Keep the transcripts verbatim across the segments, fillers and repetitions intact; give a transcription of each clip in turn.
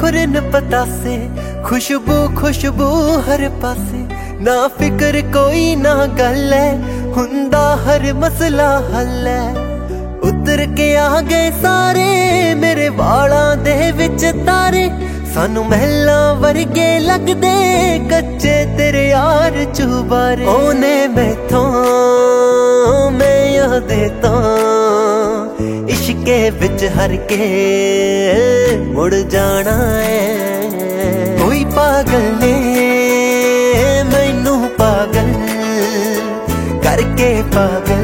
खुरन पतासे, खुशबू खुशबू हर पासे, ना फिक्र कोई ना गल है, हुंदा हर मसला हल है। उतर के आ गए सारे मेरे वालां दे विच तारे, सानू महलां वर्गे लगदे कच्चे तेरे यार चुबारे। ओने मैथों मैं यादे तो इश्के विच हर के मुड़ जाना है। कोई पागल ने मैनू पागल करके पागल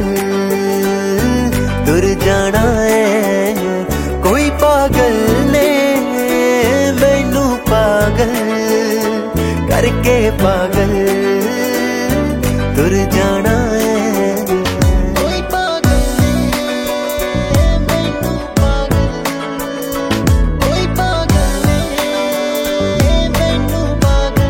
तुर जाना है। कोई पागल ने मैनू पागल करके पागल तुर जाना है। कोई पागल ने मैनू पागल, कोई पागल ने मैनू पागल।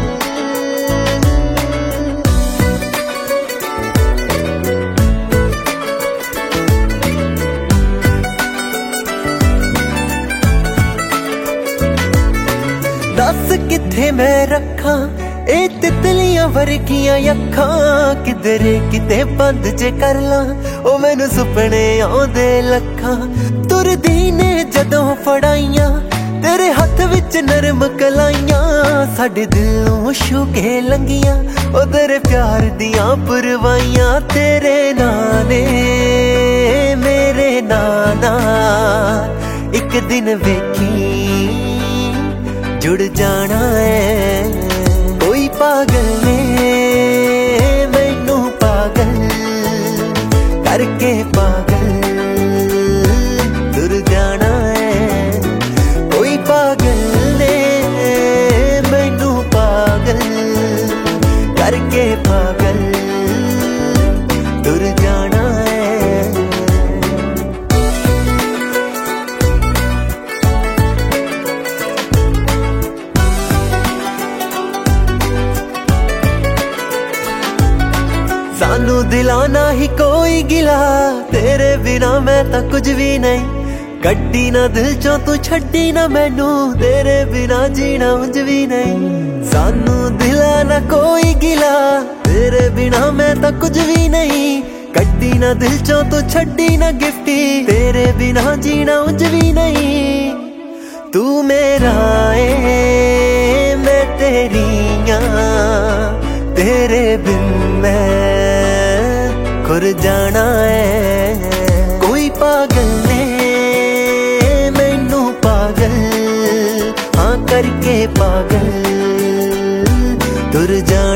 दस किथे मैं रखा ए तितलियां वर्गियां अखां, किधरे किते बंद जे कर ला ओ मैनू सुपने आउंदे लखां। तुरदी ने जदों फड़ाइयां तेरे हथ विच नरम कलाइयां, साडे दिलों छू के लंघियां ओ तेरे प्यार दियां पुरवाइयां। तेरे नाने मेरे नाना एक दिन वेखी जुड़ जाना है। कोई पागल ने मैनू पागल करके पागल तुर जाना है। कोई पागल ने मैनू पागल करके पागल तुर जाना है। सानू दिलाना ही कोई गिला, तेरे बिना मैं तां कुछ भी नहीं। कड्डी ना दिल चों तू छड्डी ना मैनू, तेरे बिना जीना उंज भी नहीं। सानू दिलाना कोई गिला, तेरे बिना मैं तां कुछ भी नहीं। कड्डी ना दिल चों तू छड्डी ना गिफ्टी, तेरे बिना जीना उंज भी नहीं। तू मेरा ए मैं तेरियां, तेरे बिन मैं खुर जाना है। कोई पागल ने मैनू पागल हाँ करके पागल तुर जाना।